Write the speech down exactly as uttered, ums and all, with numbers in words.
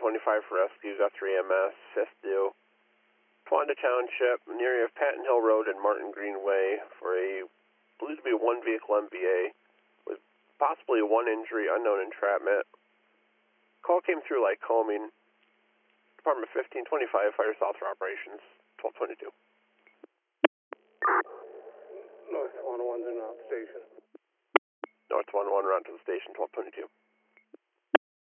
twenty-five for rescues, F three M S, fifth due. Towanda Township, near area of Patton Hill Road and Martin Greenway for a, believed to be a one vehicle M V A with possibly one injury, unknown entrapment. Call came through Lycoming, Department fifteen twenty-five, Fire South for Operations, twelve twenty-two. North one one, in route to station. North one one, route to the station, twelve twenty-two.